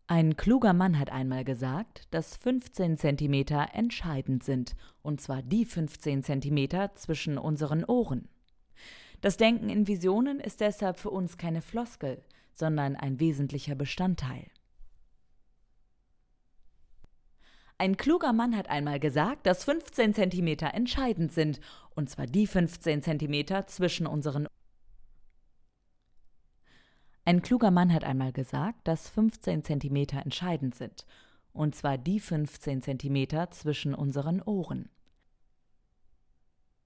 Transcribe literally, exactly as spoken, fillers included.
Ein kluger Mann hat einmal gesagt, dass fünfzehn Zentimeter entscheidend sind, und zwar die fünfzehn Zentimeter zwischen unseren Ohren. Das Denken in Visionen ist deshalb für uns keine Floskel, sondern ein wesentlicher Bestandteil. Ein kluger Mann hat einmal gesagt, dass fünfzehn Zentimeter entscheidend sind, und zwar die fünfzehn Zentimeter zwischen unseren Ein kluger Mann hat einmal gesagt, dass fünfzehn Zentimeter entscheidend sind, und zwar die fünfzehn Zentimeter zwischen unseren Ohren.